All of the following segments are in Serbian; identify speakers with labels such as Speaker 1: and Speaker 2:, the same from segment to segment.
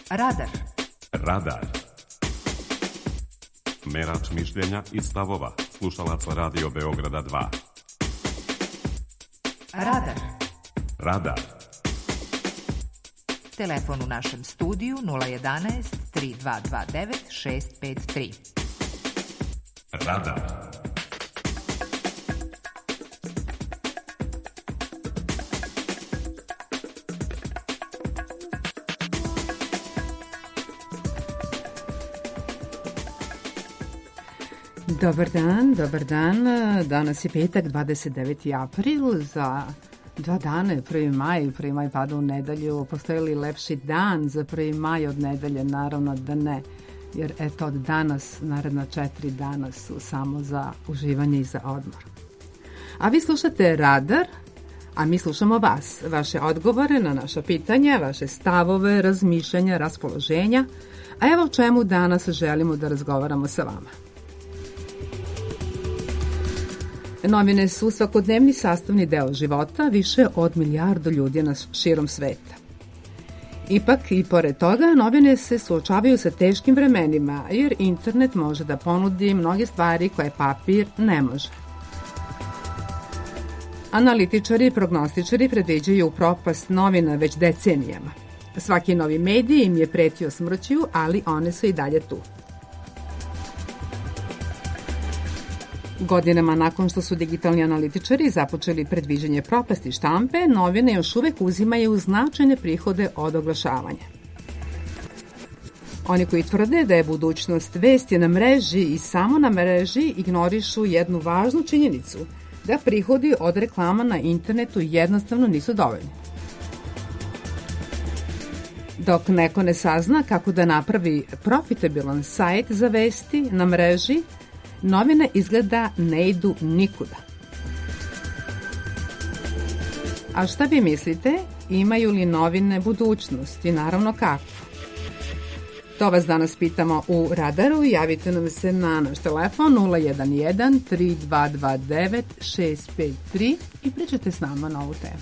Speaker 1: Radar.
Speaker 2: Radar. Merač mišljenja i stavova slušalaca Radio Beograda 2.
Speaker 1: Radar.
Speaker 2: Radar.
Speaker 1: Telefon u našem studiju 011 3229 653.
Speaker 2: Radar.
Speaker 3: Dobar dan, dobar dan. Danas je petak, 29. april. Za 2 dana, 1. maj. 1. maj pada u nedelju. Postoji li lepši dan za 1. maj od nedelje? Naravno da ne. Jer eto, od danas, naredna 4 dana su samo za uživanje i za odmor. A vi slušate Radar, a mi slušamo vas. Vaše odgovore na naša pitanja, vaše stavove, razmišljanja, raspoloženja. A evo o čemu danas želimo da razgovaramo sa vama. Novine su svakodnevni sastavni deo života više od milijardu ljudi širom sveta. Ipak i pored toga, novine se suočavaju sa teškim vremenima, jer internet može da ponudi mnoge stvari koje papir ne može. Analitičari i prognostičari predviđaju propast novina već decenijama. Svaki novi medij im je pretio smrću, ali one su i dalje tu. Godinama nakon što su digitalni analitičari započeli predviđanje propasti štampe, novine još uvek uzimaju značajne prihode od oglašavanja. Oni koji tvrde da je budućnost vesti na mreži i samo na mreži ignorišu jednu važnu činjenicu, da prihodi od reklama na internetu jednostavno nisu dovoljni. Dok neko ne sazna kako da napravi profitabilan sajt za vesti na mreži, novine izgleda ne idu nikuda. A šta vi mislite? Imaju li novine budućnost? I naravno kako? To vas danas pitamo u Radaru. Javite nam se na naš telefon 011 3229 653 i pričajte s nama na ovu temu.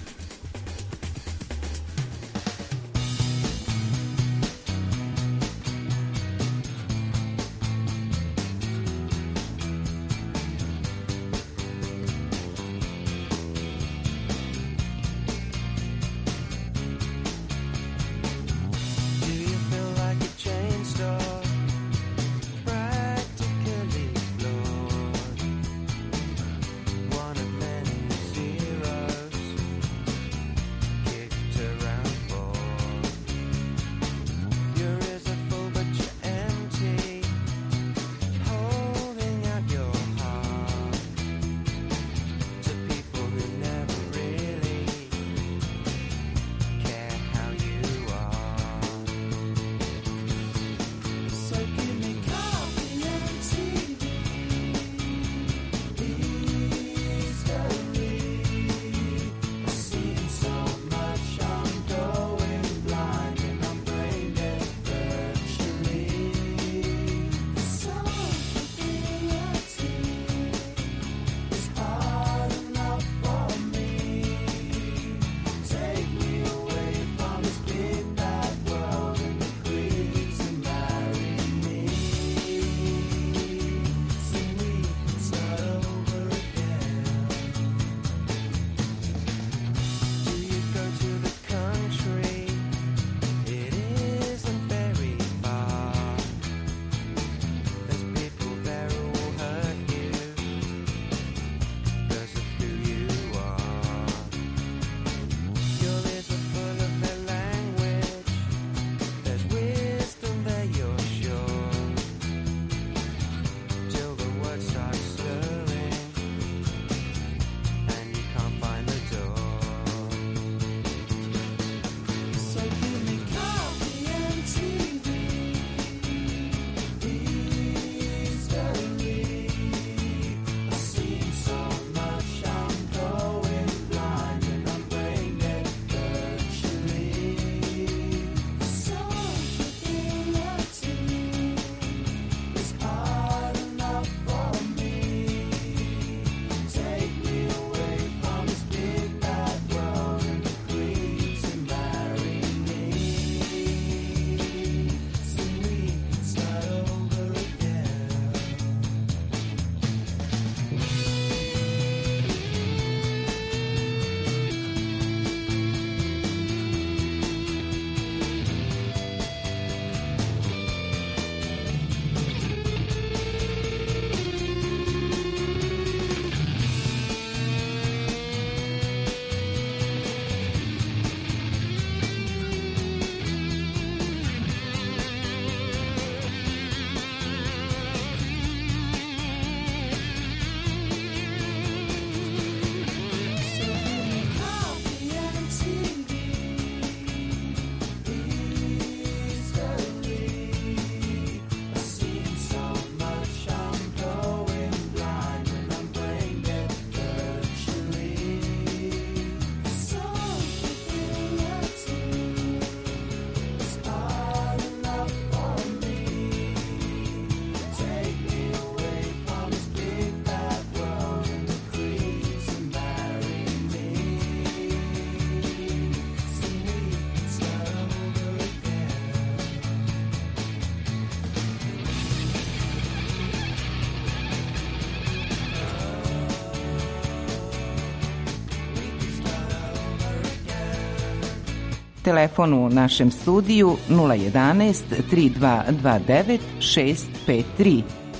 Speaker 4: Telefon u našem studiju 011 3229 653.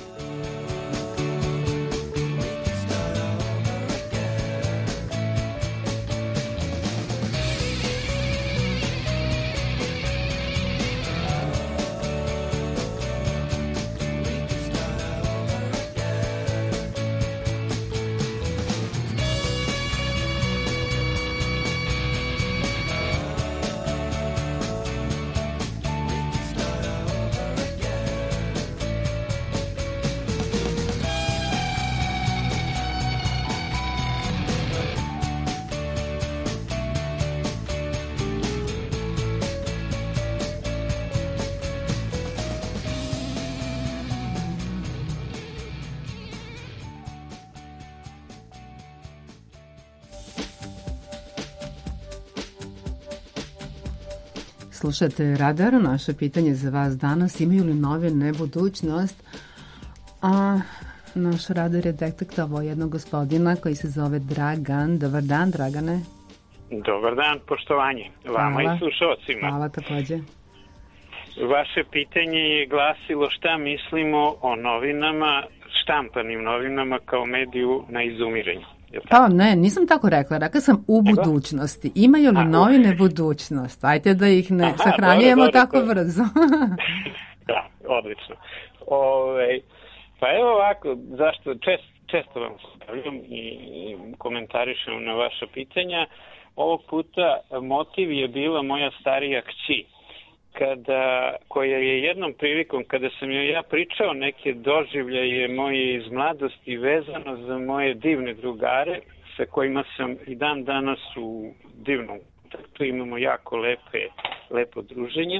Speaker 3: Slušate Radar, naše pitanje za vas danas, imaju li novine budućnost? A naš radar je detektovao jednog gospodina koji se zove Dragan. Dobar dan, Dragane.
Speaker 5: Dobar dan, poštovanje vama i slušalcima.
Speaker 3: Hvala takođe.
Speaker 5: Vaše pitanje je glasilo šta mislimo o novinama, štampanim novinama kao mediju na izumiranju.
Speaker 3: Pa ne, nisam tako rekla. Rekla sam u budućnosti. Imaju li novine budućnost? Ajde da ih ne sahranjujemo tako brzo.
Speaker 5: Da, odlično. Pa evo ovako, zašto često vam stavljam i komentarišem na vaša pitanja. Ovog puta motiv je bila moja starija kći, koja je jednom prilikom, kada sam joj ja pričao neke doživljaje moje iz mladosti vezano za moje divne drugare, sa kojima sam i dan danas u divnom kontaktu, imamo jako lepo druženje,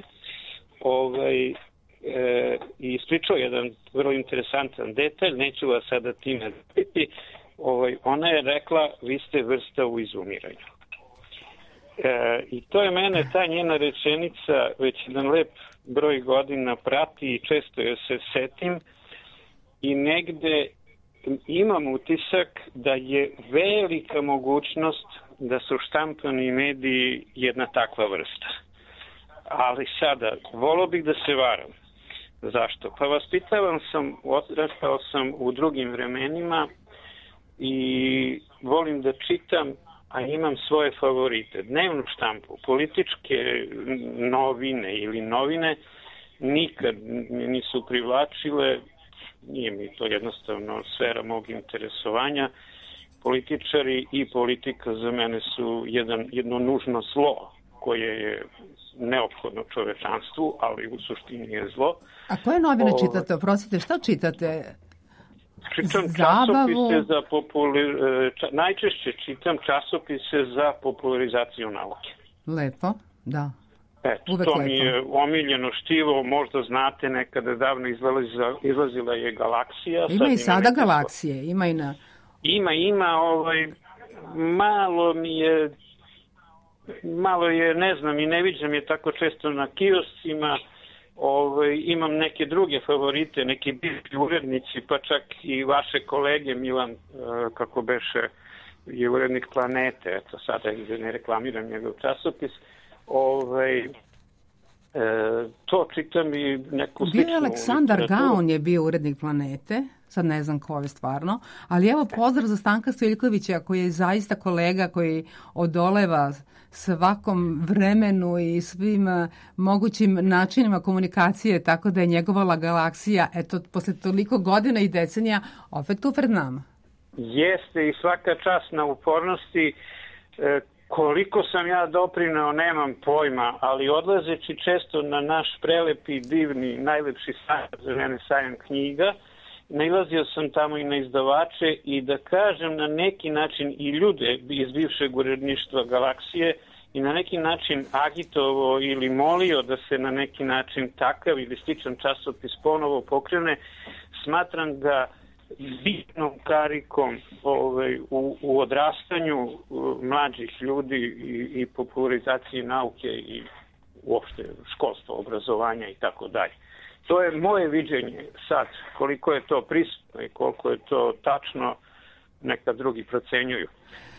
Speaker 5: i ispričao jedan vrlo interesantan detalj, neću vas sada time dobiti, ona je rekla, vi ste vrsta u izumiranju. I to je mene, ta njena rečenica, već jedan lep broj godina prati i često joj se setim i negde imam utisak da je velika mogućnost da su štampani mediji jedna takva vrsta. Ali sada, volio bih da se varam. Zašto? Pa vaspitavan sam, odrastao sam u drugim vremenima i volim da čitam, a imam svoje favorite. Dnevnu štampu, političke novine ili novine nikad nisu privlačile, nije mi to jednostavno sfera mog interesovanja. Političari i politika za mene su jedno nužno zlo koje je neophodno čovečanstvu, ali u suštini je zlo.
Speaker 3: A koje novine čitate? Oprostite, šta čitate?
Speaker 5: Čitam časopise za najčešće čitam časopise za popularizaciju nauke.
Speaker 3: Lepo, da.
Speaker 5: Uvek to mi je omiljeno štivo, možda znate, nekada davno izlazila je Galaksija.
Speaker 3: Ima i sada Galaksije, ima i na...
Speaker 5: Ima, malo je, ne znam, i ne viđam je tako često na kioscima. Imam neke druge favorite, neki bivši urednici, pa čak i vaše kolege, Milan, kako beše, je urednik Planete, eto sada ne reklamiram njegov časopis, to čitam i neku sličnu...
Speaker 3: Bio Aleksandar Gaon je bio urednik Planete, sad ne znam ko je stvarno, ali evo pozdrav za Stanka Stojiljkovića koji je zaista kolega koji odoleva svakom vremenu i svim mogućim načinima komunikacije, tako da je njegova Galaksija, eto, posle toliko godina i decenija, opet tu pred nama.
Speaker 5: Jeste i svaka čast na upornosti. Koliko sam ja doprineo, nemam pojma, ali odlazeći često na naš prelepi, divni, najlepši sajam, za mene sajam knjiga, nailazio sam tamo i na izdavače i da kažem na neki način i ljude iz bivšeg uredništva Galaksije i na neki način agitovao ili molio da se na neki način takav ili sličan časopis ponovo pokrene. Smatram da bitnom karikom u odrastanju mlađih ljudi i popularizaciji nauke i uopšte školstva, obrazovanja i tako dalje. To je moje viđenje sad, koliko je to prisutno i koliko je to tačno, neka drugi procenjuju.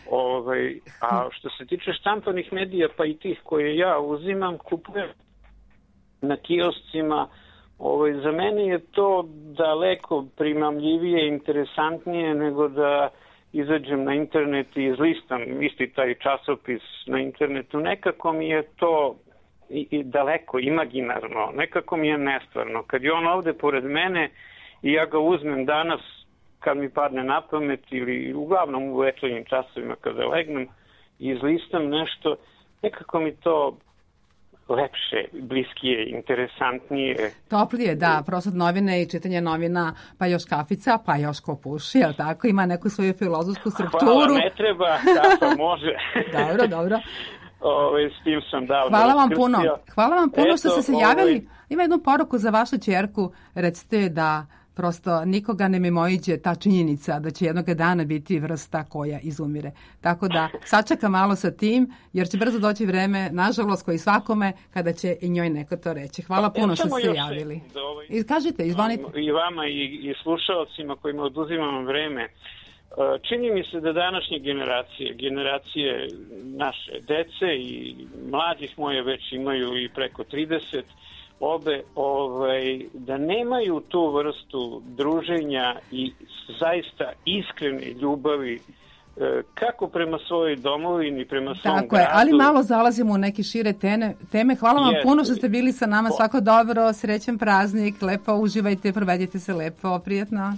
Speaker 5: A što se tiče štampanih medija, pa i tih koje ja uzimam, kupujem na kioscima, za mene je to daleko primamljivije, interesantnije nego da izađem na internet i izlistam isti taj časopis na internetu. Nekako mi je to i daleko, imaginarno, nekako mi je nestvarno. Kad je on ovde pored mene i ja ga uzmem danas kad mi padne na pamet ili uglavnom u večernjim časovima kada legnem i izlistam nešto, nekako mi to lepše, bliskije, interesantnije.
Speaker 3: Toplije, da, prosad novine i čitanje novina, pa još kafica, pa još ko puši, jel tako? Ima neku svoju filozofsku strukturu.
Speaker 5: Hvala, ne treba, da, pa može.
Speaker 3: Dobro.
Speaker 5: S tim sam dao.
Speaker 3: Hvala vam puno što ste se javili. Ima jednu poruku za vašu ćerku, recite da prosto nikoga ne mimoiđe ta činjenica da će jednog dana biti vrsta koja izumire. Tako da sačeka malo sa tim, jer će brzo doći vreme, nažalost, koji svakome, kada će i njoj neko to reći. Hvala puno što ste javili. Kažite, izvonite.
Speaker 5: I vama i slušalcima kojima oduzimam vreme. Čini mi se da današnje generacije naše dece i mlađih moje već imaju i preko 30, da nemaju tu vrstu druženja i zaista iskrene ljubavi kako prema svojoj domovini, prema svom gradu.
Speaker 3: Tako je, ali malo zalazimo u neke šire teme. Hvala vam puno što ste bili sa nama. Svako dobro, srećan praznik, lepo uživajte, provedite se lepo, prijatno.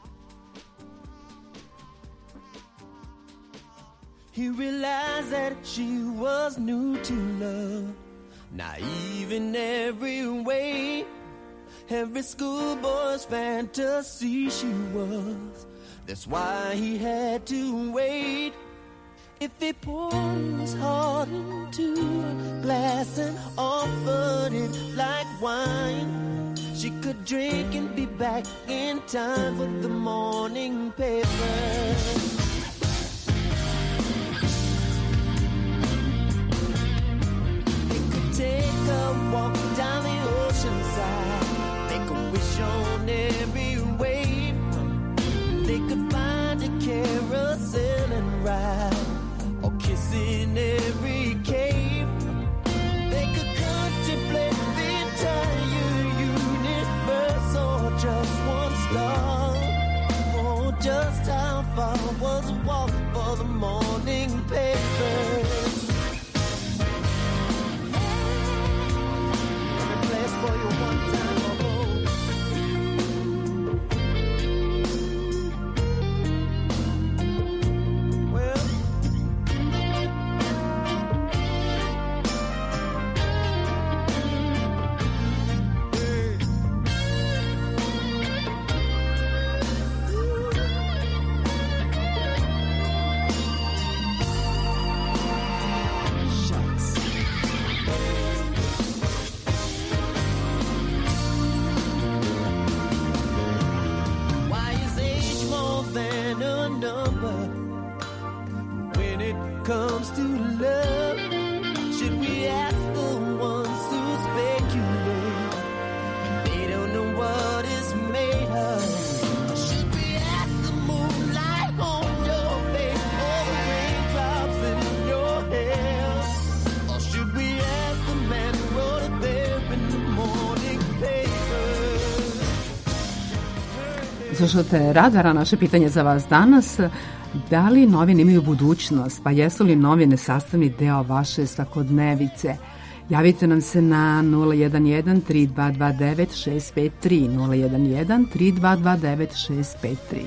Speaker 6: He realized that she was new to love, naive in every way, every schoolboy's fantasy she was. That's why he had to wait. If he poured his heart into a glass and offered it like wine, she could drink and be back in time for the morning paper. Take a walk down the ocean side, make a wish on every wave. They could find a carousel and ride, or kiss in every cave. They could contemplate the entire universe, or just one star. Oh, just how far was a walk for the morning papers? For you one time ago. Well, comes to love, should we ask the ones who speculate? They don't know what it's made of. Should we ask the moonlight on your face, or the raindrops in your hair? Or should we ask the man who wrote it there in the morning papers?
Speaker 3: Slušate Radara, naše pitanje za vas danas. Da li novine imaju budućnost? Pa jesu li novine sastavni deo vaše svakodnevice? Javite nam se na 011 3229 653 011 3229 653.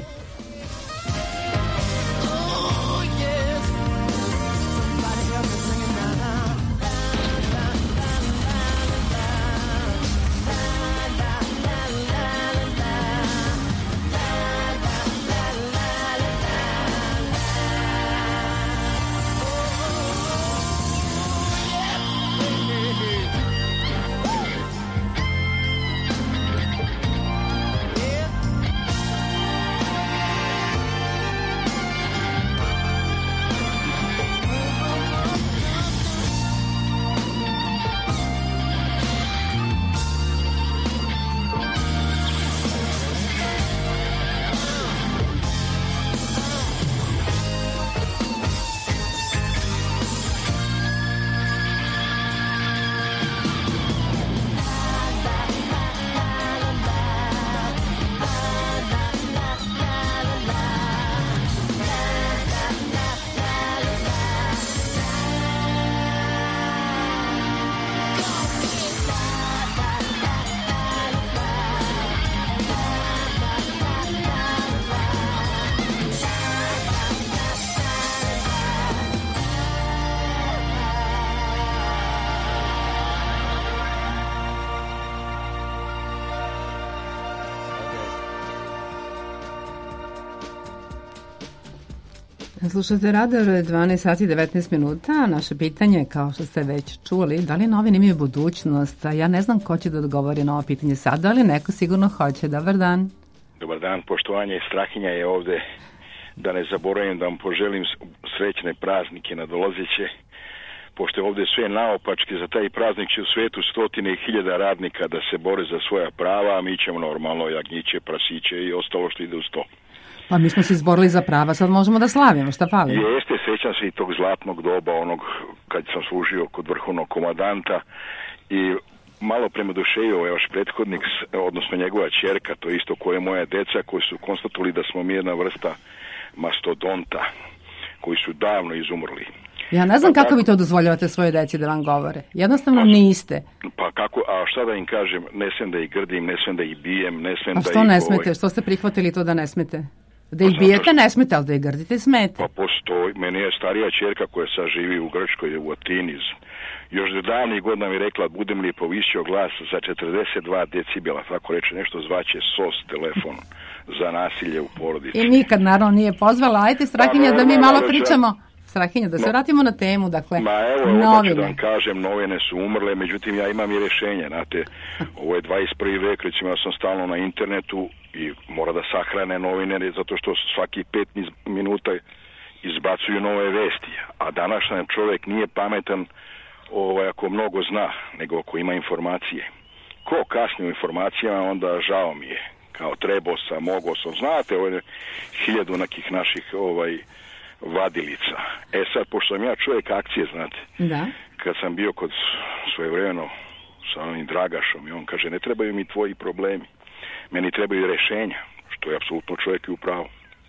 Speaker 3: Slušate Radar 12 sati 19 minuta. Naše pitanje, kao što ste već čuli, da li novine imaju budućnost? A ja ne znam ko će da odgovori na ovo pitanje sada, ali neko sigurno hoće. Dobar dan.
Speaker 7: Dobar dan, poštovanje. Strahinja je ovde. Da ne zaboravim da vam poželim srećne praznike nadolazeće. Pošto je ovde sve naopački, za taj praznik će u svetu 100.000 radnika da se bore za svoja prava, a mi ćemo normalno jagnjiće, prasiće i ostalo što ide uz to.
Speaker 3: Pa mi smo se izborili za prava, sad možemo da slavimo, šta fali?
Speaker 7: Jeste, sećam se i tog zlatnog doba, onog kad sam služio kod vrhovnog komandanta i malo prema dušeju ovaj vaš prethodnik, odnosno njegova ćerka, to isto koje moja deca, koji su konstatovali da smo mi jedna vrsta mastodonta, koji su davno izumrli.
Speaker 3: Ja ne znam kako vi to dozvoljavate svoje deci da vam govore. Jednostavno niste.
Speaker 7: Pa kako, a šta da im kažem, ne smem da ih grdim, ne smem da ih bijem, ne smem da ih...
Speaker 3: A što ne smete? Što ste prihvatili to da ne smete? Da ih bijete ne smete, ali da ih grdite smete.
Speaker 7: Pa postoji, meni je starija ćerka koja sad živi u Grčkoj, u Atini. Još do davnih godina mi rekla, budem li povisio glas za 42 decibela, tako reče, nešto zvaće SOS telefon za nasilje u porodici.
Speaker 3: I nikad naravno nije pozvala. Ajde, Strahinja, da mi malo pričamo. Strahinja, da se vratimo na temu, dakle,
Speaker 7: novine. Da vam kažem, novine su umrle, međutim ja imam i rješenje, znate, ovo je 21. vek, recimo ja sam stalno na internetu i mora da sahrane novine, zato što svaki 5 minuta izbacuju nove vesti, a današnji čovjek nije pametan ako mnogo zna, nego ako ima informacije. Ko kasni u informacijama, onda žao mi je, kao trebao sam, mogao sam, znate, ovo je 1000 nekih naših vadilica. Sad, pošto sam ja čovjek akcije, znate,
Speaker 3: da.
Speaker 7: Kad sam bio kod svojevremeno sa onim Dragašom i on kaže, ne trebaju mi tvoji problemi, meni trebaju rješenja, što je apsolutno čovjek i u pravu.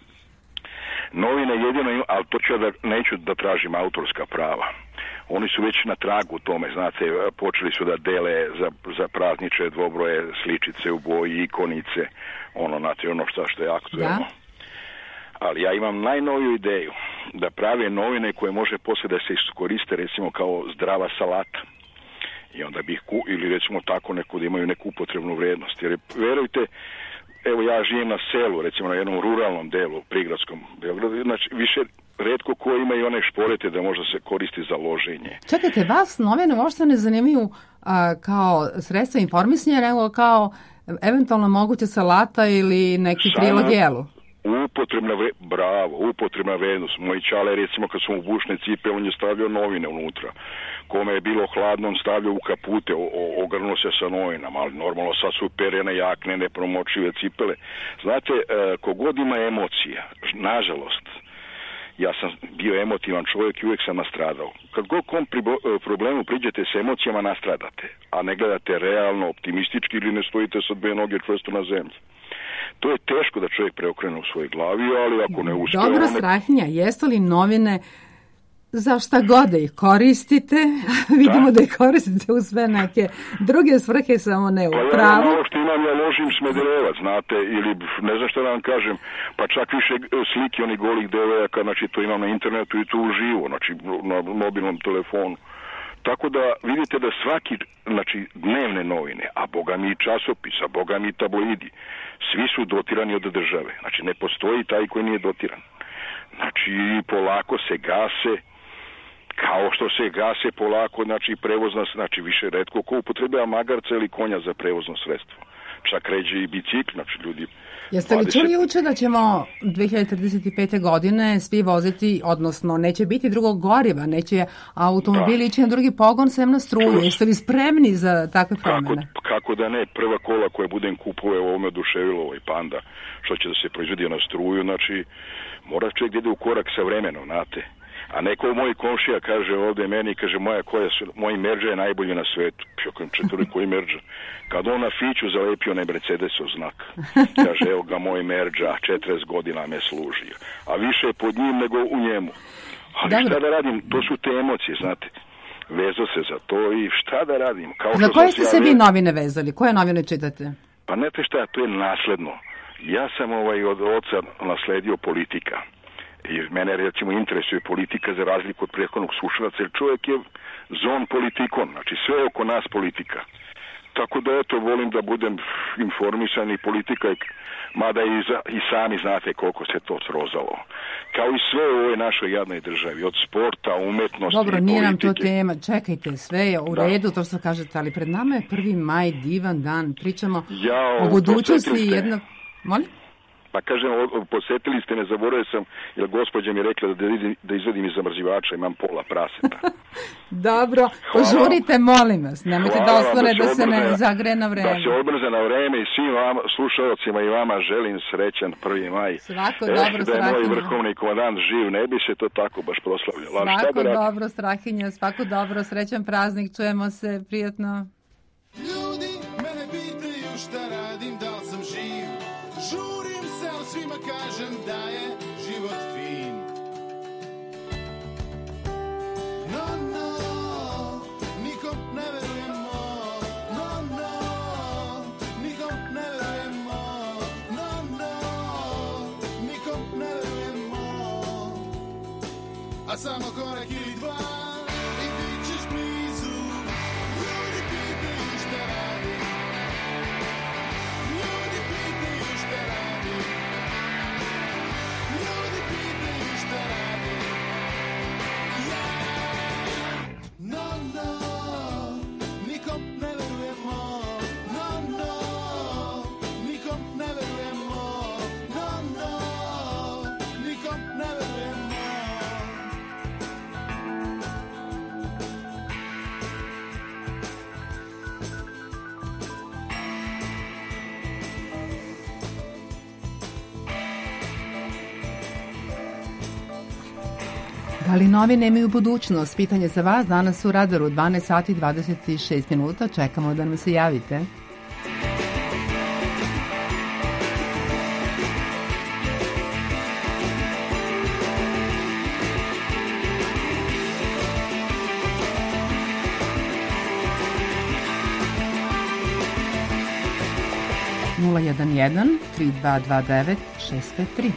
Speaker 7: Novine jedino, ali to ću neću da tražim autorska prava. Oni su već na tragu tome, znate, počeli su da dele za prazniče dvobroje, sličice u boji, ikonice, znate, ono što je aktuelno. Da. Ali ja imam najnoviju ideju da prave novine koje može poslije da se iskoriste recimo kao zdrava salata. I onda bih ili recimo tako neku da imaju neku upotrebnu vrijednost. Jer verujte, evo ja živim na selu, recimo na jednom ruralnom delu, prigradskom Beogradu, znači više retko ko ima i one šporete da možda se koristi za loženje.
Speaker 3: Čekajte, vas novine uopšte ne zanimaju kao sredstva informisanja, nego kao eventualno moguće salata ili neki prilog jelu?
Speaker 7: Upotrebna vrednost. Moj čale, recimo, kad sam u bušne cipe, on je stavljao novine unutra. Kome je bilo hladno, on stavljao u kapute, ogrnuo se sa novinama, ali normalno sad su perene jakne, nepromočive cipele. Znate, kogod ima emocija, nažalost, ja sam bio emotivan čovjek i uvijek sam nastradao. Kad god kom problemu priđete s emocijama, nastradate, a ne gledate realno, optimistički ili ne stojite sa 2 noge čvrsto na zemlji. To je teško da čovjek preokrene u svojoj glavi, ali ako ne uspije...
Speaker 3: Dobro, Strahinja, jesu li novine za šta god da ih koristite? Vidimo da ih koristite u sve neke druge svrhe, samo ne u pravu.
Speaker 7: Pa ja malo što imam, ja ložim Smederevac, znate, ili ne znam što da vam kažem, pa čak više slike onih golih devojaka, znači to imam na internetu i to uživo, znači na mobilnom telefonu. Tako da vidite da svaki, znači dnevne novine, a boga mi i časopis, a boga mi i tabloidi, svi su dotirani od države. Znači ne postoji taj koji nije dotiran. Znači polako se gase, kao što se gase polako, znači prevozna, znači više retko ko upotrebljava magarca ili konja za prevozno sredstvo. Čak ređe i bicikl, znači ljudi...
Speaker 3: Jeste li čuli juče da ćemo 2035. godine svi voziti, odnosno neće biti drugog goriva, neće automobili ići na drugi pogon sem na struju? Jeste li spremni za takve promjene?
Speaker 7: Kako da ne, prva kola koje budem kupovao, ovo me oduševilo, ovaj Panda, što će da se proizvodi na struju, znači mora čovjek da ide u korak sa vremenom, znate. A neko moj komšija kaže ovdje meni, kaže moj Merđa je najbolji na svetu. Pjokujem četiri koji Merđa. Kad on na fiću zalepio onaj Mercedesov znak. Kaže evo ga moj Merđa, 40 godina me služio. A više je pod njim nego u njemu. Ali šta da radim, to su te emocije, znate. Vezo se za to i šta da radim.
Speaker 3: Za koje ste se vi novine vezali? Koje novine čitate?
Speaker 7: Pa ne te šta, to je nasledno. Ja sam od oca nasledio politika. I mene recimo interesuje politika za razliku od prethodnog slušalaca, jer čovjek je zon politikon, znači sve oko nas politika. Tako da eto, volim da budem informisan i politika, mada i sami znate koliko se to srozalo. Kao i sve u ovoj našoj jadnoj državi, od sporta, umetnosti.
Speaker 3: Dobro, nije nam to
Speaker 7: politike.
Speaker 3: tema, čekajte, sve je u redu, to što kažete, ali pred nama je 1. maj, divan dan, pričamo o budućnosti jednog... Molim?
Speaker 7: Pa kažem, posjetili ste me, zaboravio sam, jer gospođa mi je rekla da izvedim iz zamrzivača, imam pola praseta.
Speaker 3: Dobro, požurite, molim vas, nemojte da ostane da se ne zagreje na vreme.
Speaker 7: Da se odbrze na vreme i svim vama, slušalcima i vama želim srećan 1. maj.
Speaker 3: Svako dobro,
Speaker 7: da je moj
Speaker 3: Strahinja.
Speaker 7: vrhovni komandant živ, ne bi se to tako baš proslavljalo.
Speaker 3: Svako dobro, Strahinja, svako dobro, srećan praznik, čujemo se, prijatno.
Speaker 8: Ljudi mene pitaju šta radim, da li sam živ. Žurim se, ali svima kažem da je život fin. No, no, nikom ne verujemo. No, no, nikom ne verujemo. No, no, nikom ne verujemo. A samo korak ili dva i bit ćeš blizu. Ljudi pitaju šta radim. Ljudi pitaju šta radim. Ljudi pitaju šta radim. Ja. No, no, nikom ne verujemo. No, no, nikom ne verujemo. No, no, nikom ne verujemo.
Speaker 3: Da li novine imaju budućnost? Pitanje za vas danas u Radaru, 12 sati 26 minuta. Čekamo da nam se javite. Nula 11 3229 653.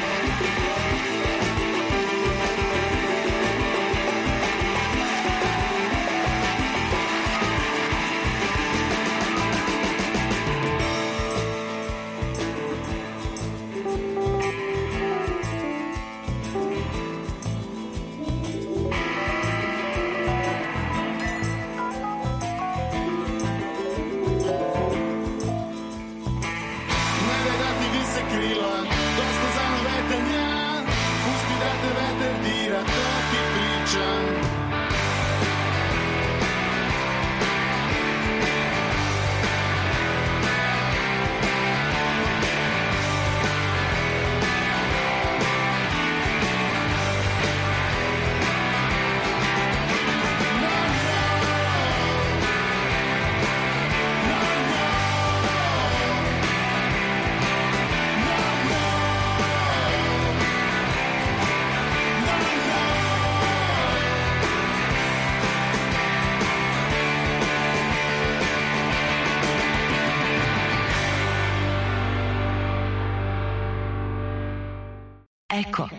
Speaker 9: Eko.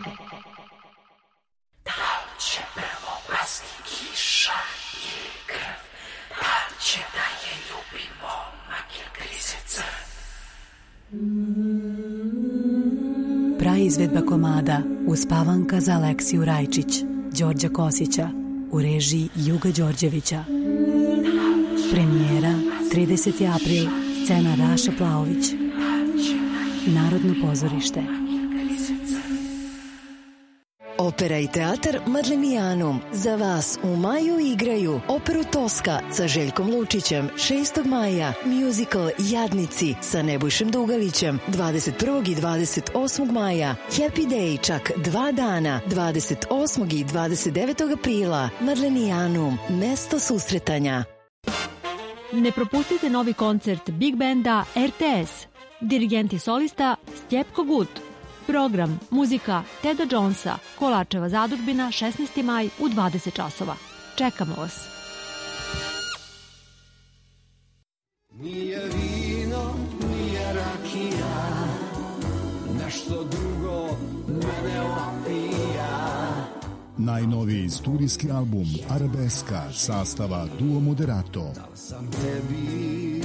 Speaker 9: Da li će prvo pasti kiša ili krv? Da li će da je ljubi momak ili grize crv?
Speaker 10: Praizvedba komada Uspavanka za Aleksiju Rajčić, Đorđa Kosića, u režiji Juga Đorđevića. Premijera 30. april, scena Raša Plaović. Narodno pozorište.
Speaker 11: Opera i teatar Madlenijanum za vas u maju igraju operu Toska sa Željkom Lučićem 6. maja, musical Jadnici sa Nebojšem Dugalićem 21. i 28. maja, Happy Day čak 2 dana 28. i 29. aprila. Madlenijanum, mesto susretanja.
Speaker 12: Ne propustite novi koncert Big Banda RTS. Dirigent i solista Stjepko Gut. Program, muzika Teda Jonesa, Kolačeva zadužbina, 16. maj u 20 časova. Čekamo vas.
Speaker 6: Nije vino, nije rakija, nešto drugo mene opija.
Speaker 13: Najnoviji studijski album Arabeska sastava Duo Moderato.
Speaker 6: Sam tebi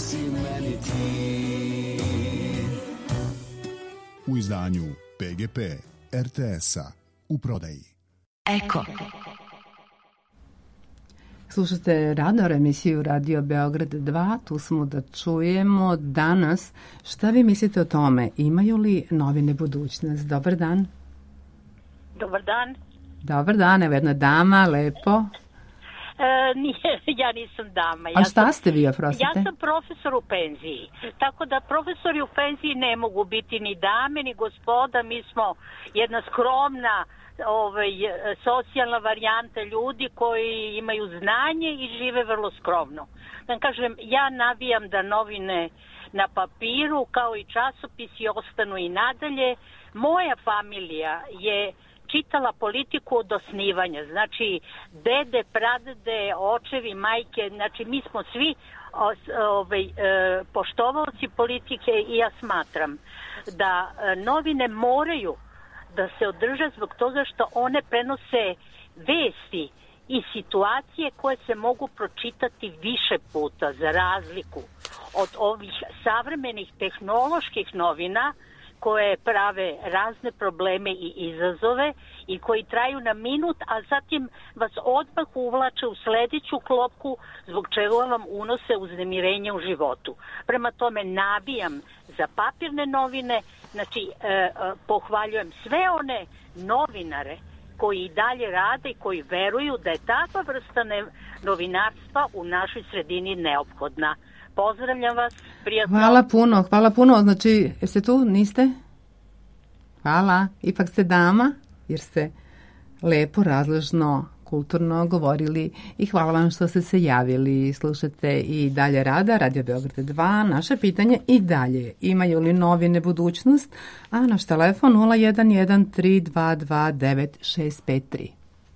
Speaker 6: see many tears.
Speaker 8: U izdanju PGP RTS-a u prodaji.
Speaker 10: Eko.
Speaker 3: Slušate Radar, emisiju Radio Beograd 2, tu smo da čujemo danas. Šta vi mislite o tome? Imaju li novine budućnost? Dobar dan.
Speaker 13: Dobar dan.
Speaker 3: Dobar dan, evo jedna dama, lepo.
Speaker 13: Ja nisam dama.
Speaker 3: A šta ste vi, oprostite?
Speaker 13: Ja sam profesor u penziji. Tako da profesori u penziji ne mogu biti ni dame, ni gospoda. Mi smo jedna skromna socijalna varijanta ljudi koji imaju znanje i žive vrlo skromno. Da kažem, ja navijam da novine na papiru kao i časopisi ostanu i nadalje. Moja familija je čitala politiku od osnivanja, znači dede, pradede, očevi, majke, znači mi smo svi poštovaoci politike i ja smatram da novine moraju da se održe zbog toga što one prenose vesti i situacije koje se mogu pročitati više puta, za razliku od ovih savremenih tehnoloških novina koje prave razne probleme i izazove i koji traju na minut, a zatim vas odmah uvlače u sledeću klopku zbog čega vam unose uznemirenje u životu. Prema tome nabijam za papirne novine, znači pohvaljujem sve one novinare koji i dalje rade i koji veruju da je takva vrsta novinarstva u našoj sredini neophodna. Pozdravljam vas, prijatno.
Speaker 3: Hvala puno. Znači, jeste tu? Niste? Hvala. Ipak ste dama, jer ste lepo, razložno, kulturno govorili i hvala vam što ste se javili. Slušate i dalje Radio Beograd 2. Naše pitanje i dalje. Imaju li novine budućnost? A naš telefon 011-322-9653.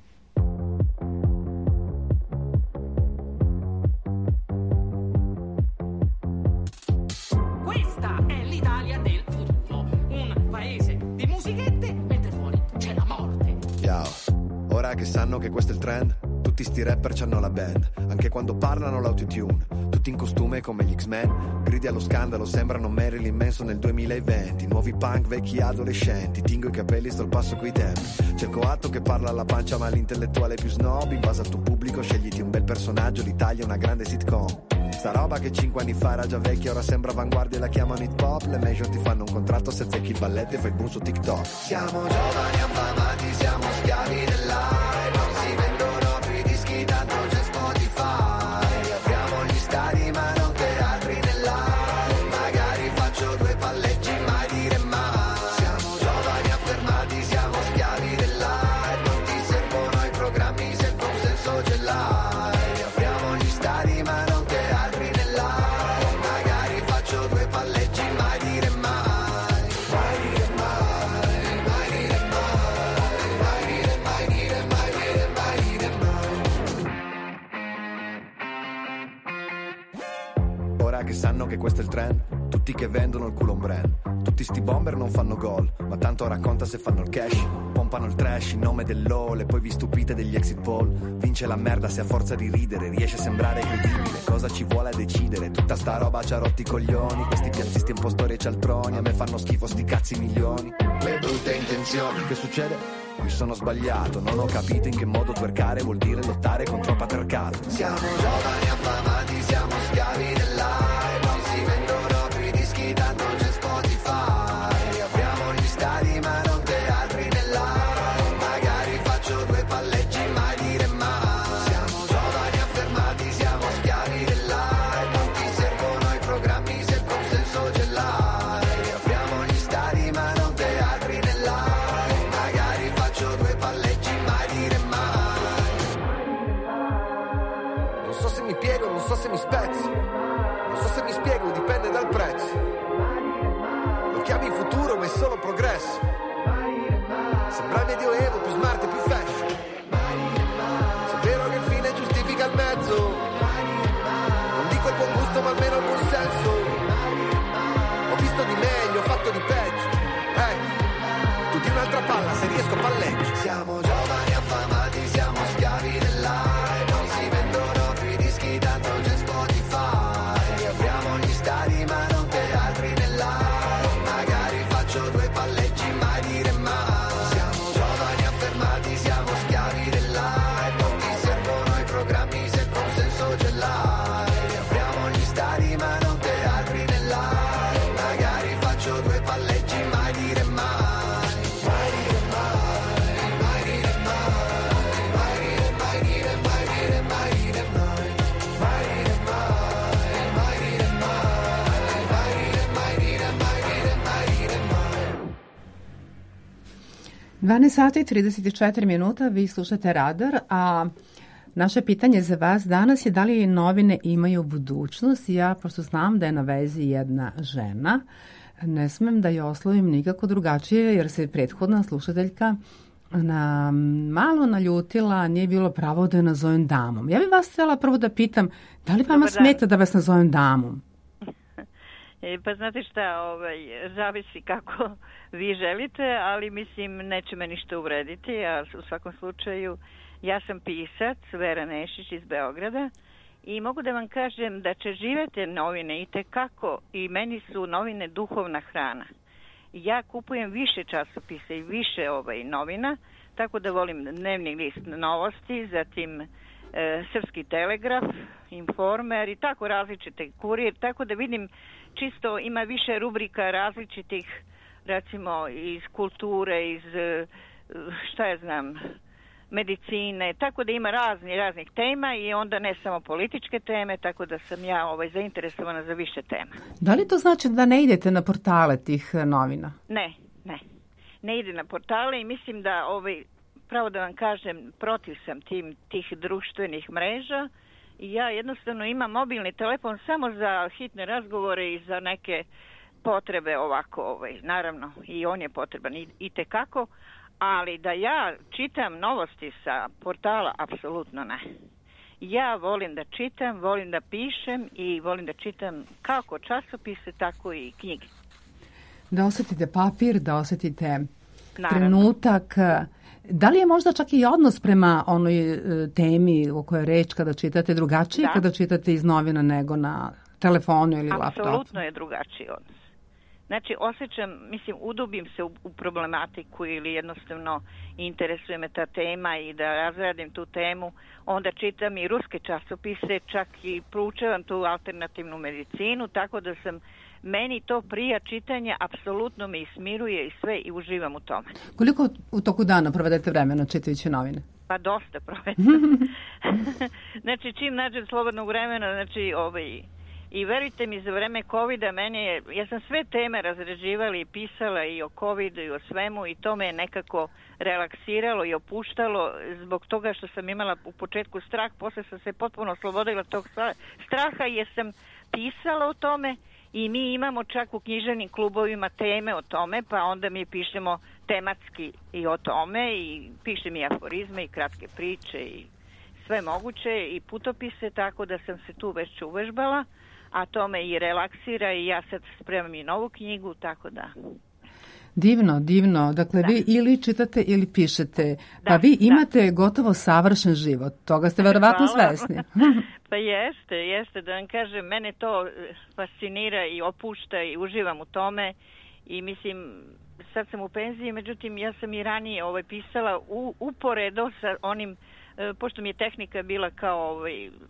Speaker 14: Ora che sanno che questo è il trend, tutti sti rapper c'hanno la band, anche quando parlano l'autotune, tutti in costume come gli X-Men, gridi allo scandalo, sembrano Marilyn Manson nel 2020, nuovi punk, vecchi adolescenti, tingo i capelli, sto al passo coi tempi, cerco atto che parla alla pancia ma l'intellettuale più snob, in base al tuo pubblico scegliti un bel personaggio, l'Italia è una grande sitcom. Sta roba che 5 anni fa era già vecchia, ora sembra avanguardia e la chiamano hip hop. Le major ti fanno un contratto se zecchi il balletto e fai il boom su TikTok. Siamo giovani affamati, siamo schiavi dell'aria, non si vendono più i dischi, tanto c'è Spotify. Apriamo gli stadi ma non teatri nell'aria, magari faccio 2 palleggi, mai dire mai. Siamo giovani affermati, siamo schiavi dell'aria, non ti servono i programmi se il tuo senso ce l'hai. Apriamo gli stadi ma non che sanno che questo è il trend, tutti che vendono il culo un brand, tutti sti bomber non fanno gol, ma tanto racconta se fanno il cash, pompano il trash in nome dell'ole, poi vi stupite degli exit poll, vince la merda se a forza di ridere riesce a sembrare credibile, cosa ci vuole a decidere, tutta sta roba ci ha rotti i coglioni, questi piazzisti impostori e cialtroni, a me fanno schifo sti cazzi milioni, le brutte intenzioni, che succede? Mi sono sbagliato, non ho capito in che modo twerkare vuol dire lottare contro il patriarcato. Siamo giovani affamati, siamo schiavi dell'aria, non si vendono più i dischi, tanto c'è Spotify. Apriamo gli stadi ma non teatri nell'aria, magari faccio 2 palleggi, mai dire mai. Siamo giovani affermati, siamo schiavi dell'aria, non ti servono i programmi se il consenso ce l'hai. Apriamo gli stadi ma non teatri nell'aria, magari faccio 2 palleggi, mai dire mai. Non so se mi piego, non so se mi spezzo, non so se mi spiego, dipende dal prezzo. Lo chiami futuro ma è solo progresso. Sembra il medioevo, più smart e più fashion. Se è vero che il fine giustifica il mezzo, non dico il buon gusto ma almeno il buon senso. Ho visto di meglio, ho fatto di peggio. Tu di un'altra palla, se riesco palleggio. Siamo giovani affamati, siamo schiavi dell'aria, non si vendono più i dischi, tanto c'è Spotify. Apriamo gli
Speaker 3: 12 sati i 34 minuta, vi slušate Radar, a naše pitanje za vas danas je da li novine imaju budućnost. Ja, pošto znam da je na vezi jedna žena, ne smem da je oslovim nikako drugačije, jer se prethodna slušateljka malo naljutila, nije bilo pravo da je nazovem damom. Ja bih vas htjela prvo da pitam, da li vama smeta da vas nazovem damom?
Speaker 15: Pa znate šta, zavisi kako vi želite, ali mislim neće me ništa uvrediti, a u svakom slučaju ja sam pisac, Vera Nešić iz Beograda, i mogu da vam kažem da će živete novine i tekako, i meni su novine duhovna hrana. Ja kupujem više časopisa i više novina, tako da volim dnevni list Novosti, zatim Srpski telegraf, Informer i tako različite, Kurir, tako da vidim čisto ima više rubrika različitih, recimo iz kulture, iz šta ja znam, medicine, tako da ima raznih tema i onda ne samo političke teme, tako da sam ja zainteresovana za više tema.
Speaker 3: Da li to znači da ne idete na portale tih novina?
Speaker 15: Ne ide na portale i mislim da pravo da vam kažem, protiv sam tih društvenih mreža i ja jednostavno imam mobilni telefon samo za hitne razgovore i za neke potrebe ovako, naravno i on je potreban i tekako, ali da ja čitam novosti sa portala, apsolutno ne. Ja volim da čitam, volim da pišem i volim da čitam kako časopise, tako i knjige.
Speaker 3: Da osjetite papir, da osjetite trenutak. Da li je možda čak i odnos prema onoj temi o kojoj je reč kada čitate drugačiji kada čitate iz novina nego na telefonu ili laptopu?
Speaker 15: Apsolutno je drugačiji odnos. Znači, osjećam, udubim se u problematiku ili jednostavno interesuje me ta tema i da razradim tu temu, onda čitam i ruske časopise, čak i proučavam tu alternativnu medicinu, tako da meni to prija čitanje, apsolutno me ismiruje i sve i uživam u tome.
Speaker 3: Koliko u toku dana provedete vremena čitajući novine?
Speaker 15: Pa dosta provedem. Znači, čim nađem slobodnog vremena, znači, i verujte mi, za vreme COVID-a ja sam sve teme razređivala i pisala i o COVID-u i o svemu i to me je nekako relaksiralo i opuštalo zbog toga što sam imala u početku strah, posle sam se potpuno oslobodila tog straha jer sam pisala o tome i mi imamo čak u književnim klubovima teme o tome, pa onda mi pišemo tematski i o tome i pišem i aforizme i kratke priče i sve moguće i putopise, tako da sam se tu već uvežbala, a to me i relaksira i ja sad spremam i novu knjigu, tako da...
Speaker 3: Divno. Dakle, vi ili čitate ili pišete. Pa vi imate gotovo savršen život. Toga ste verovatno svesni.
Speaker 15: Pa jeste. Da vam kažem, mene to fascinira i opušta i uživam u tome. I mislim, sad sam u penziji, međutim, ja sam i ranije pisala uporedo sa onim, pošto mi je tehnika bila kao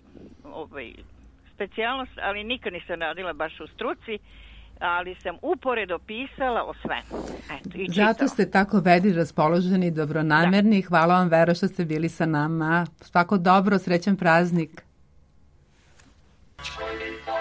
Speaker 15: specijalnost, ali nikad nisam radila baš u struci, ali sam uporedo pisala o svemu.
Speaker 3: Zato ste tako vedri, raspoloženi, dobronamerni. Hvala vam, Vera, što ste bili sa nama. Svako dobro, srećan praznik.
Speaker 9: 25,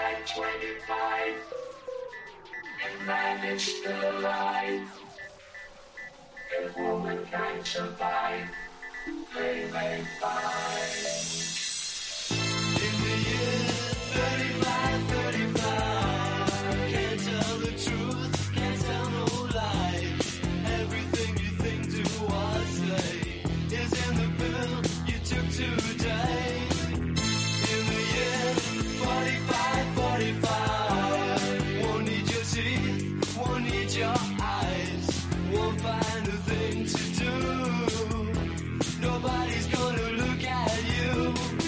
Speaker 9: and manage the life. If womankind survive, they may find. In the year 35, can't tell the truth, can't tell no lie. Everything you think, do or say is in the pill you took today. In the year 45, won't need your teeth, won't need your eyes, won't find a thing to do. Nobody's gonna look at you.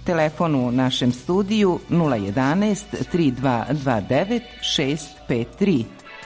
Speaker 4: Telefon u našem studiju 011 3229 653.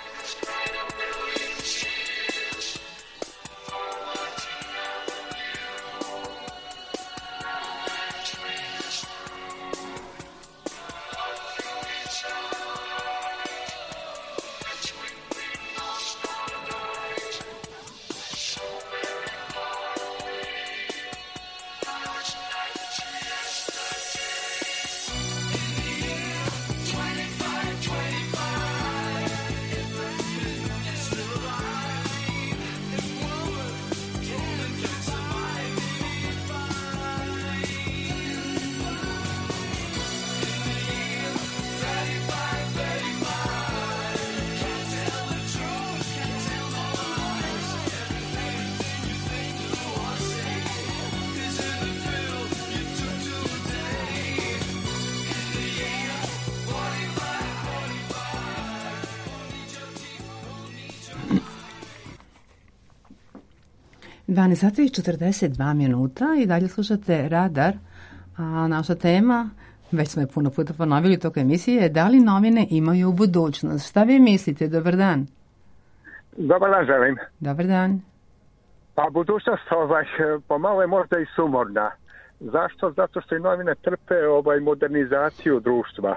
Speaker 3: Sati i 42 minuta i dalje slušate Radar, a naša tema, već smo je puno puta ponovili toko emisije, da li novine imaju budućnost? Šta vi mislite? Dobar dan.
Speaker 16: Dobar dan želim.
Speaker 3: Dobar dan.
Speaker 16: Pa budućnost pomalo je možda i sumorna. Zašto? Zato što i novine trpe modernizaciju društva.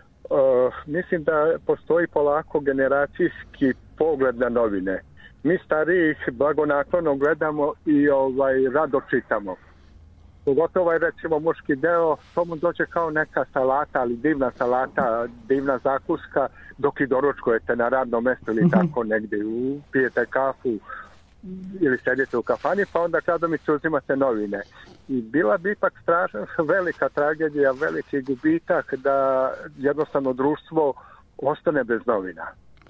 Speaker 16: Mislim da postoji polako generacijski pogled na novine. Mi stariji ih blagonaklono gledamo i rado čitamo. Pogotovo recimo muški deo, to mu dođe kao neka salata, ali divna salata, divna zakuska, dok i doručkujete na radnom mjestu ili tako negdje, pijete kafu ili sedite u kafani, pa onda kada mi se uzimate novine. I bila bi ipak velika tragedija, veliki gubitak da jednostavno društvo ostane bez novina.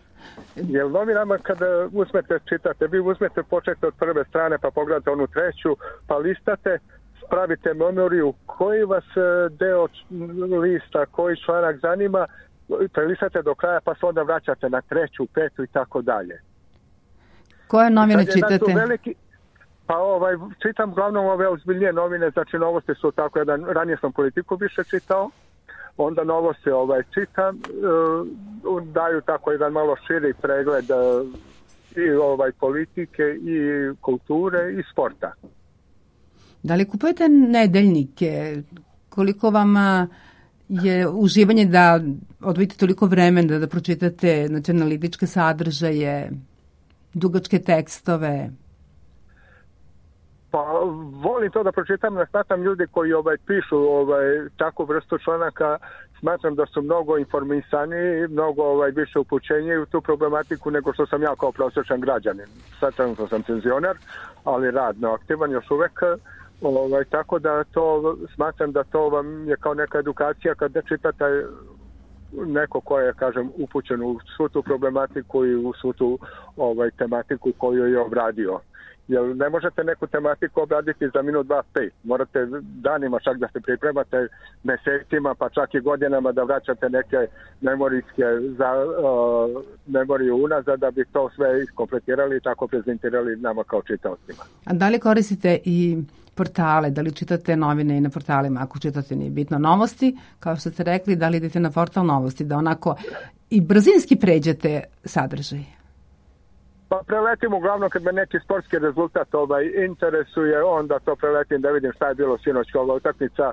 Speaker 16: Jer novinama kada uzmete, čitate, vi uzmete počete od prve strane pa pogledate onu treću, pa listate, spravite memoriju koji vas deo lista, koji članak zanima, prelistate do kraja pa se onda vraćate na treću, petu i tako dalje.
Speaker 3: Koje novine čitate?
Speaker 16: Čitam uglavnom ove ozbiljnije novine, znači Novosti su tako jedan, ranije sam Politiku više čitao, onda Novosti čitam, daju tako jedan malo širi pregled i politike i kulture i sporta.
Speaker 3: Da li kupujete nedeljnike? Koliko vam je uživanje da odvojite toliko vremena da pročitate analitičke sadržaje, dugačke tekstove?
Speaker 16: Pa volim to da pročitam, smatram ljudi koji pišu takvu vrstu članaka, smatram da su mnogo informisaniji, mnogo više upućeniji u tu problematiku nego što sam ja kao prosječan građanin. Sad trenutno sam penzioner, ali radno aktivan još uvek, tako da to smatram da to vam je kao neka edukacija kad ne čitate neko ko je, kažem, upućen u svu tu problematiku i u svu tu tematiku koju je obradio. Jer ne možete neku tematiku obraditi za minut, 2, 5. Morate danima čak da se pripremate, mesecima, pa čak i godinama da vraćate neke memorijske memorije unazad da bi to sve iskompletirali i tako prezentirali nama kao čitaocima.
Speaker 3: A da li koristite i portale, da li čitate novine i na portalima, ako čitate nije bitno Novosti, kao što ste rekli, da li idete na portal Novosti, da onako i brzinski pređete sadržaj?
Speaker 16: Pa preletim uglavnom kad me neki sportski rezultat interesuje, onda to preletim da vidim šta je bilo sinoć ova utakmica.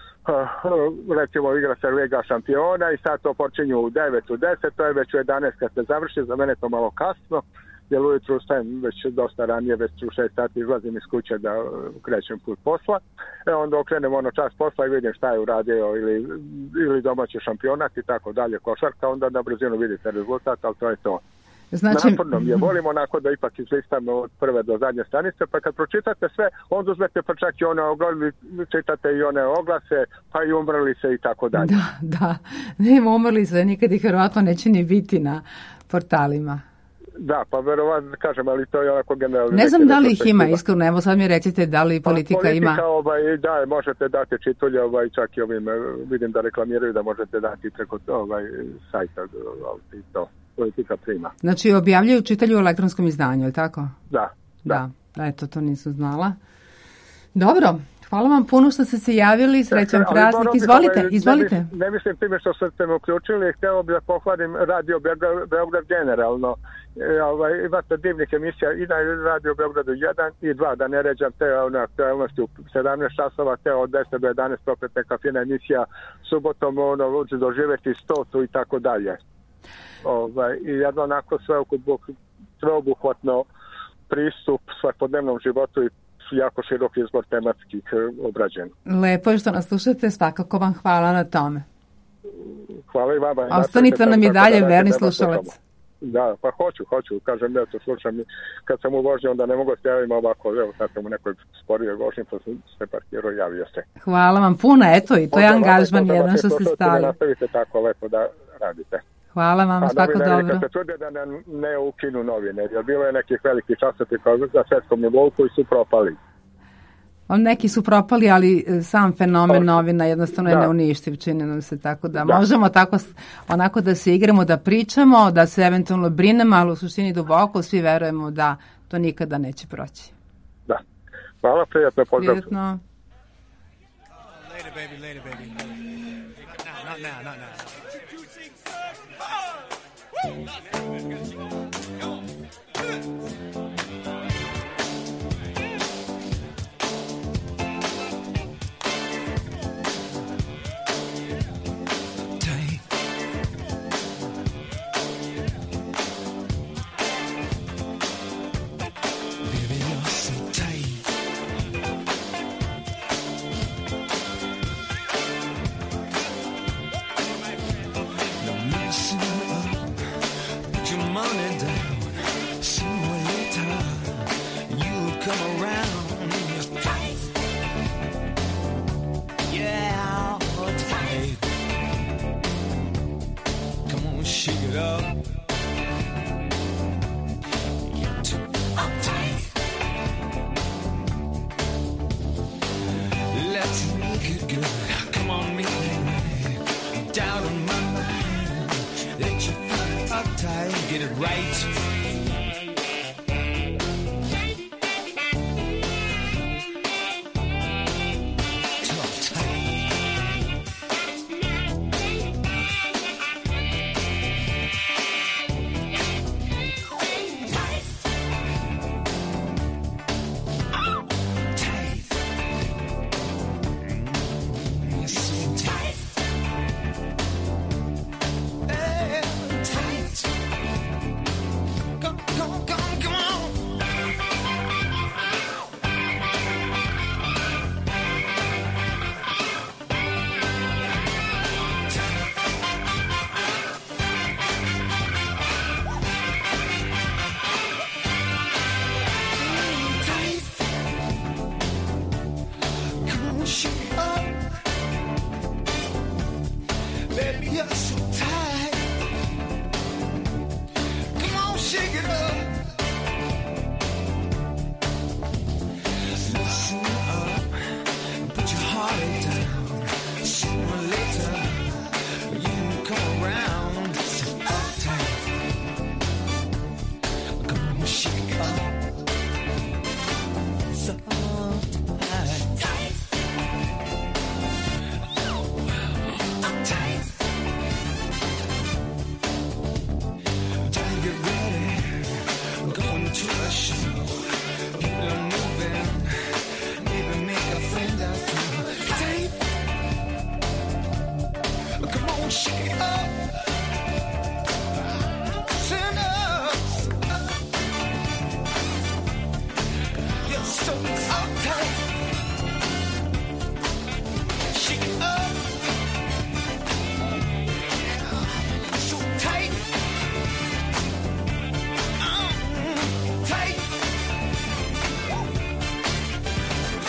Speaker 16: Recimo igra se Liga šampiona i sad to počinju u 9, u 10, to je već u 11 kad se završi, za mene to malo kasno, jer ujutru ustajem već dosta ranije, već u 6 sati izlazim iz kuće da krećem put posla. Onda okrenem čas posla i vidim šta je uradio ili domaći šampionat i tako dalje, košarka, onda na brzinu vidite rezultat, ali to je to.
Speaker 3: Znači,
Speaker 16: naporno mi je, volim onako da ipak izlistamo od prve do zadnje stranice, pa kad pročitate sve, onda uzmete pa čak i čitate i one oglase, pa i umrli se i tako dalje.
Speaker 3: Da, nema umrli se, nikad ih verovatno neće ni biti na portalima.
Speaker 16: Da, pa verovatno kažem, ali to je onako generalno.
Speaker 3: Ne znam da li ih ima, iskreno, evo sad mi recite da li politika ima.
Speaker 16: Da, možete dati čitulje, čak i ovim, vidim da reklamiraju da možete dati preko sajta i to. Politika prima.
Speaker 3: Znači objavljaju čitanje u elektronskom izdanju, je li tako?
Speaker 16: Da.
Speaker 3: Eto, to nisam znala. Dobro, Hvala vam puno što ste se javili, srećan praznik. Izvolite.
Speaker 16: Ne mislim time što ste me uključili, htio bih da pohvalim Radio Beograd generalno. Imate divnih emisija i na Radio Beogradu 1 i 2, da ne ređam te aktualnosti u 17 časova, te od 10 do 11 opet neka fina emisija, subotom doživjeti 100 i tako dalje. I jedno onako sveobuhvatno pristup svakodnevnom životu i jako širok izbor tematskih obrađen.
Speaker 3: Lepo je što nas slušate, svakako vam hvala na tome.
Speaker 16: Hvala i vama.
Speaker 3: Ostanite nam i dalje verni slušalac.
Speaker 16: Da, pa hoću, kažem da to slušam. Kad sam u vožnji, onda ne mogu se javiti ovako, evo sad sam u nekoj sporijoj vožnji, pa sam se parkirao i javio se.
Speaker 3: Hvala vam puno, eto i to je angažman jedan što ste stali.
Speaker 16: Da nastavite tako lepo da radite.
Speaker 3: Hvala vam, svako dobro.
Speaker 16: Kad se čude da ne ukinu novine, jer bilo je nekih velikih časopisa za svetskom nivou koji su propali.
Speaker 3: Neki su propali, ali sam fenomen novina jednostavno je neuništiv, čini nam se, tako da možemo tako onako da se igramo, da pričamo, da se eventualno brinemo, ali u suštini duboko svi verujemo da to nikada neće proći.
Speaker 16: Da. Hvala, prijatno, pozdrav.
Speaker 3: Prijatno.
Speaker 8: Later, baby. Not now.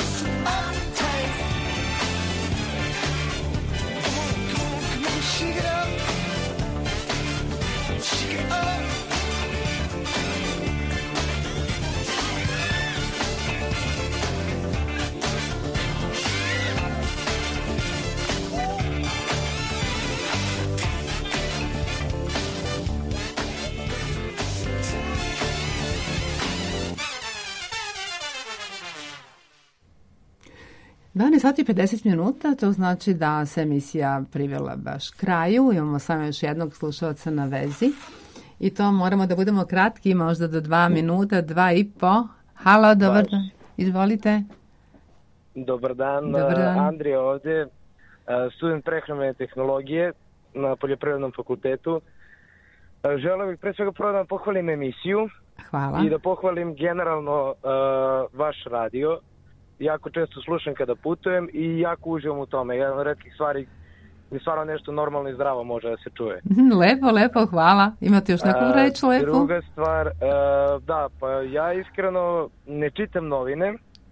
Speaker 6: Shake it up.
Speaker 3: 12 sati i 50 minuta, to znači da se emisija privela baš kraju. Imamo samo još jednog slušalca na vezi i to moramo da budemo kratki, možda do 2 minuta, 2,5. Halo, dobar dan. Izvolite.
Speaker 17: Dobar dan. Andrija ovde, student prehrambene tehnologije na Poljoprivrednom fakultetu. Želeo bih pre svega prvo da vam pohvalim emisiju.
Speaker 3: Hvala.
Speaker 17: I da pohvalim generalno vaš radio. Jako često slušam kada putujem i jako uživam u tome. Jedan od retkih stvari gdje stvarno nešto normalno i zdravo može da se čuje.
Speaker 3: Lepo, hvala. Imate još neku reč lepo?
Speaker 17: Druga stvar, da, pa ja iskreno ne čitam novine,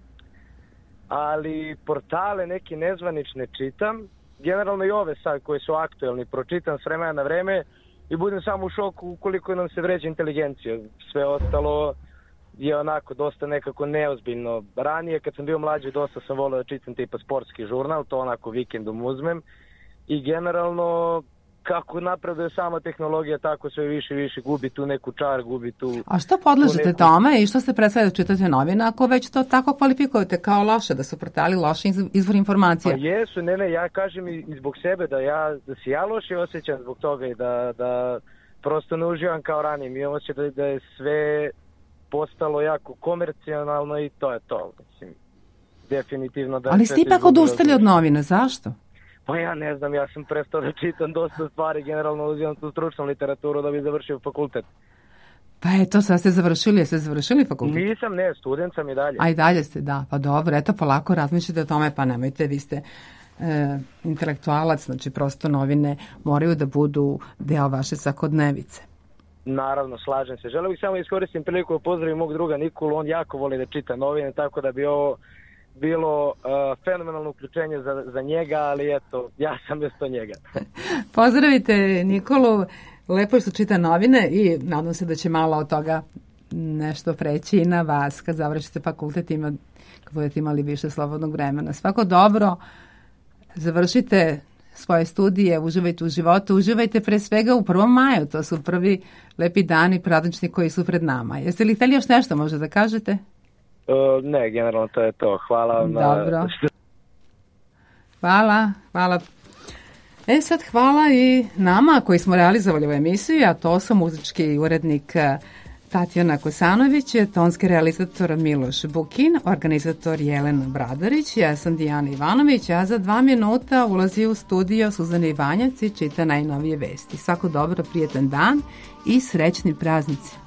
Speaker 17: ali portale neke nezvanične čitam. Generalno i ove sad koje su aktuelni pročitam s vremena na vreme i budem samo u šoku ukoliko nam se vređa inteligencija. Sve ostalo je onako dosta nekako neozbiljno. Ranije kad sam bio mlađi dosta sam volio da čitam tipa sportski žurnal, to onako vikendom uzmem. I generalno kako napreduje sama tehnologija, tako sve više i više gubi tu neku čar, gubi tu...
Speaker 3: A što podležete tome i što ste predstavili da čitate novine ako već to tako kvalifikujete kao loše, da su portali loši izvor informacija?
Speaker 17: Pa jesu, ne, ja kažem i zbog sebe da se ja loše osjećam zbog toga i da prosto ne uživam kao ranije. Mi imamo osjećaj da je sve postalo jako komercionalno i to je to. Mislim, definitivno da...
Speaker 3: Ali ste ipak odustali od novina, zašto?
Speaker 17: Pa ja ne znam, ja sam prestao da čitam dosta stvari, generalno uzimam tu stručnu literaturu da bi završio fakultet.
Speaker 3: Pa eto, sad ste završili fakultet?
Speaker 17: Nisam, student sam i dalje.
Speaker 3: A i dalje ste, da, pa dobro, eto polako razmišljate o tome, pa nemojte, vi ste intelektualac, znači prosto novine moraju da budu deo vaše svakodnevice.
Speaker 17: Naravno, slažem se. Želeo bih samo iskoristim priliku da pozdravim mog druga Nikolu, on jako voli da čita novine, tako da bi ovo bilo fenomenalno uključenje za njega, ali eto, ja sam mjesto njega.
Speaker 3: Pozdravite Nikolu, lepo što čita novine i nadam se da će malo od toga nešto preći i na vas kad završite fakultet, kad budete imali više slobodnog vremena. Svako dobro, završite svoje studije, uživajte u životu, uživajte pre svega u 1. maju, to su prvi lepi dani praznični koji su pred nama. Jeste li htjeli još nešto možda da kažete?
Speaker 17: Ne, generalno to je to. Hvala vam.
Speaker 3: Dobro. Hvala. Sad hvala i nama koji smo realizovali ovu emisiju, a to su muzički urednik Tatjana Kosanović, tonski realizator Miloš Bukin, organizator Jelena Bradarić, ja sam Dijana Ivanović, a za 2 minuta ulazi u studio Suzana Ivanjac i čita najnovije vesti. Svako dobro, prijetan dan i srećni praznici.